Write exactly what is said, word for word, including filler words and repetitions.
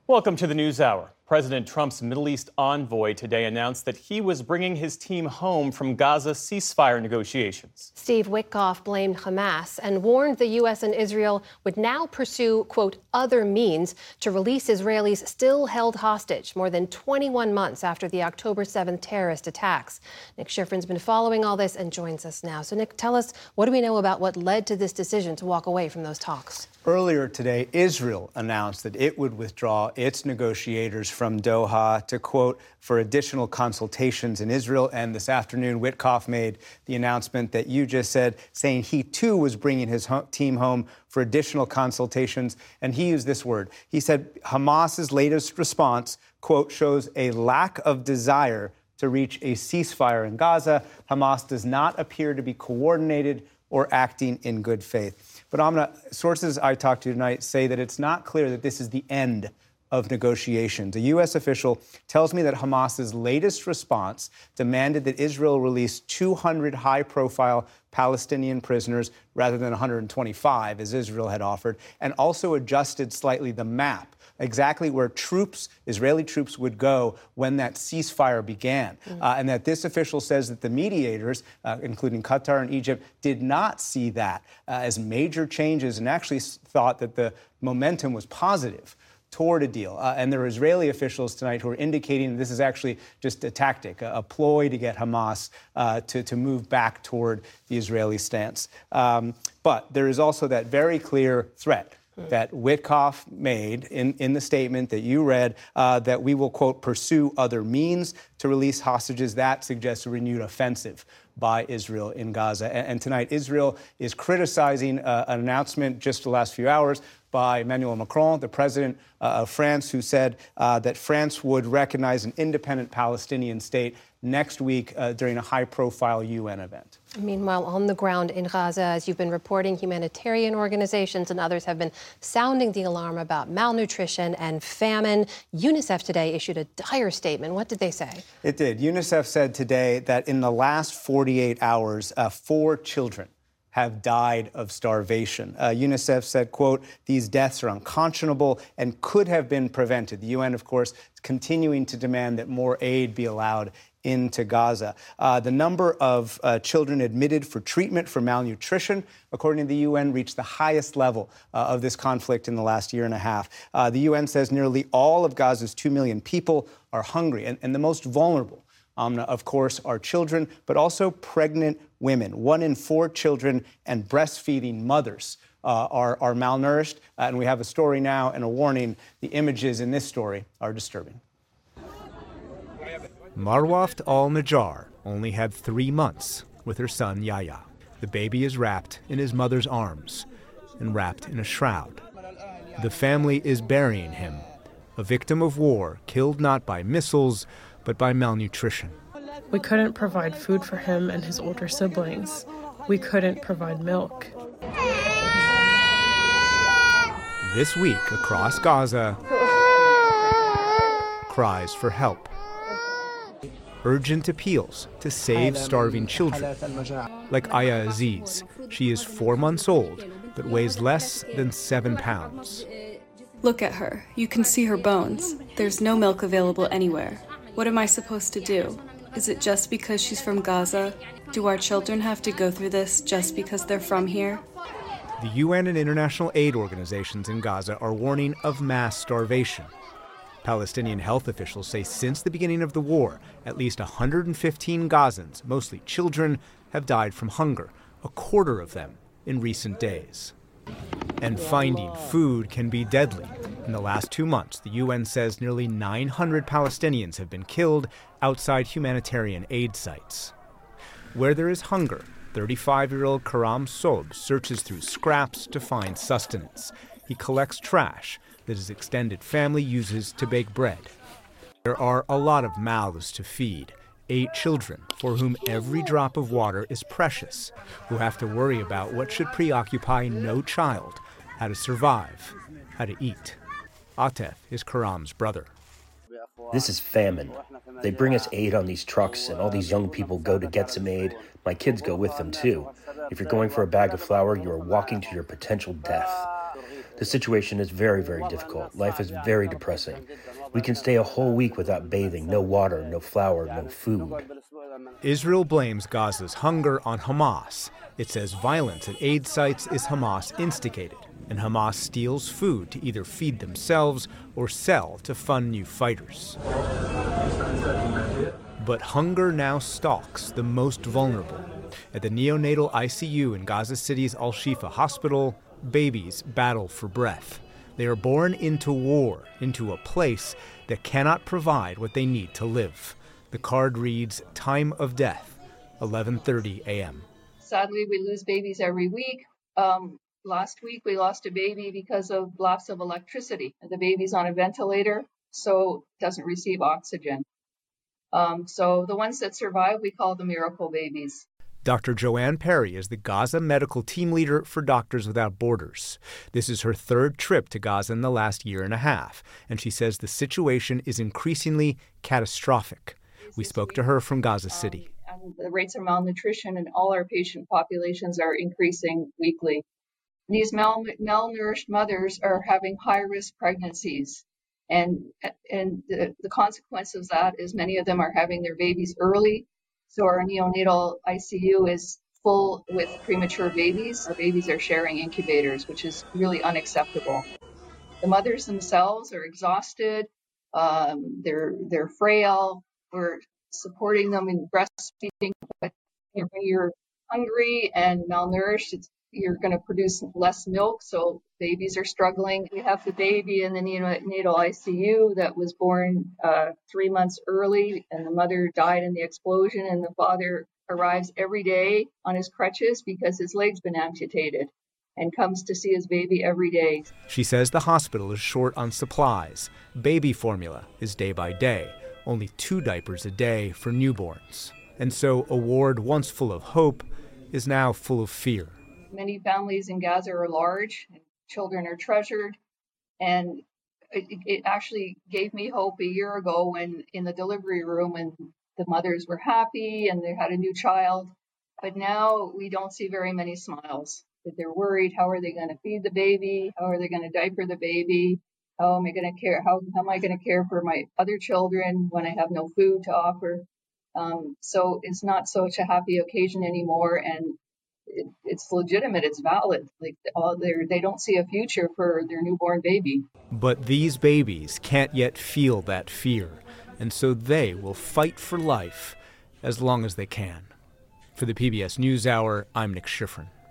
Welcome to the NewsHour. President Trump's Middle East envoy today announced that he was bringing his team home from Gaza ceasefire negotiations. Steve Witkoff blamed Hamas and warned the U S and Israel would now pursue, quote, other means to release Israelis still held hostage more than twenty-one months after the October seventh terrorist attacks. Nick Schifrin's been following all this and joins us now. So, Nick, tell us, what do we know about what led to this decision to walk away from those talks? Earlier today, Israel announced that it would withdraw its negotiators from Doha to, quote, for additional consultations in Israel. And this afternoon, Witkoff made the announcement that you just said, saying he, too, was bringing his ho- team home for additional consultations. And he used this word. He said Hamas's latest response, quote, shows a lack of desire to reach a ceasefire in Gaza. Hamas does not appear to be coordinated or acting in good faith. But Amna, sources I talked to tonight say that it's not clear that this is the end of negotiations. A U S official tells me that Hamas's latest response demanded that Israel release two hundred high-profile Palestinian prisoners rather than one hundred twenty-five, as Israel had offered, and also adjusted slightly the map, exactly where troops, Israeli troops, would go when that ceasefire began. Mm-hmm. Uh, and that this official says that the mediators, uh, including Qatar and Egypt, did not see that uh, as major changes and actually thought that the momentum was positive toward a deal. Uh, and there are Israeli officials tonight who are indicating this is actually just a tactic, a, a ploy to get Hamas uh, to, to move back toward the Israeli stance. Um, but there is also that very clear threat that Witkoff made in, in the statement that you read, uh, that we will, quote, pursue other means to release hostages. That suggests a renewed offensive by Israel in Gaza. And, and tonight, Israel is criticizing uh, an announcement just the last few hours by Emmanuel Macron, the president uh, of France, who said uh, that France would recognize an independent Palestinian state next week uh, during a high-profile U N event. Meanwhile, on the ground in Gaza, as you've been reporting, humanitarian organizations and others have been sounding the alarm about malnutrition and famine. UNICEF today issued a dire statement. What did they say? It did. UNICEF said today that in the last forty-eight hours, uh, four children have died of starvation. Uh, UNICEF said, quote, these deaths are unconscionable and could have been prevented. The U N, of course, is continuing to demand that more aid be allowed into Gaza. Uh, the number of uh, children admitted for treatment for malnutrition, according to the U N, reached the highest level uh, of this conflict in the last year and a half. Uh, the U N says nearly all of Gaza's two million people are hungry, and, and the most vulnerable, Um, of course, are children, but also pregnant women. One in four children and breastfeeding mothers uh, are, are malnourished. Uh, and we have a story now and a warning. The images in this story are disturbing. Marwaft al-Najjar only had three months with her son Yahya. The baby is wrapped in his mother's arms and wrapped in a shroud. The family is burying him, a victim of war, killed not by missiles, but by malnutrition. We couldn't provide food for him and his older siblings. We couldn't provide milk. This week, across Gaza, cries for help. Urgent appeals to save starving children, like Aya Aziz. She is four months old, but weighs less than seven pounds. Look at her. You can see her bones. There's no milk available anywhere. What am I supposed to do? Is it just because she's from Gaza? Do our children have to go through this just because they're from here? The U N and international aid organizations in Gaza are warning of mass starvation. Palestinian health officials say since the beginning of the war, at least one hundred fifteen Gazans, mostly children, have died from hunger, a quarter of them in recent days. And finding food can be deadly. In the last two months, the U N says nearly nine hundred Palestinians have been killed outside humanitarian aid sites. Where there is hunger, thirty-five-year-old Karam Sob searches through scraps to find sustenance. He collects trash that his extended family uses to bake bread. There are a lot of mouths to feed, eight children for whom every drop of water is precious, who have to worry about what should preoccupy no child, how to survive, how to eat. Atef is Karam's brother. This is famine. They bring us aid on these trucks, and all these young people go to get some aid. My kids go with them, too. If you're going for a bag of flour, you are walking to your potential death. The situation is very, very difficult. Life is very depressing. We can stay a whole week without bathing, no water, no flour, no food. Israel blames Gaza's hunger on Hamas. It says violence at aid sites is Hamas instigated, and Hamas steals food to either feed themselves or sell to fund new fighters. But hunger now stalks the most vulnerable. At the neonatal I C U in Gaza City's Al-Shifa hospital, babies battle for breath. They are born into war, into a place that cannot provide what they need to live. The card reads, time of death, eleven thirty a.m. Sadly, we lose babies every week. Um, last week, we lost a baby because of loss of electricity. The baby's on a ventilator, so doesn't receive oxygen. Um, so the ones that survive, we call the miracle babies. Doctor Joanne Perry is the Gaza medical team leader for Doctors Without Borders. This is her third trip to Gaza in the last year and a half, and she says the situation is increasingly catastrophic. We spoke to her from Gaza City. Um, and the rates of malnutrition in all our patient populations are increasing weekly. These mal- malnourished mothers are having high-risk pregnancies, and, and the, the consequence of that is many of them are having their babies early. So our neonatal I C U is full with premature babies. Our babies are sharing incubators, which is really unacceptable. The mothers themselves are exhausted. Um, they're they're frail. We're supporting them in breastfeeding, but when you're hungry and malnourished, it's, you're going to produce less milk, so babies are struggling. We have the baby in the neonatal I C U that was born uh, three months early, and the mother died in the explosion, and the father arrives every day on his crutches because his leg's been amputated and comes to see his baby every day. She says the hospital is short on supplies. Baby formula is day by day, only two diapers a day for newborns. And so a ward once full of hope is now full of fear. Many families in Gaza are large, and children are treasured, and it, it actually gave me hope a year ago when in the delivery room and the mothers were happy and they had a new child, but now we don't see very many smiles. That they're worried, how are they going to feed the baby? How are they going to diaper the baby? How am I going to care? How, how am I going to care for my other children when I have no food to offer? Um, so it's not such a happy occasion anymore, and It, it's legitimate, it's valid. Like all they don't see a future for their newborn baby. But these babies can't yet feel that fear, and so they will fight for life as long as they can. For the P B S NewsHour, I'm Nick Schifrin.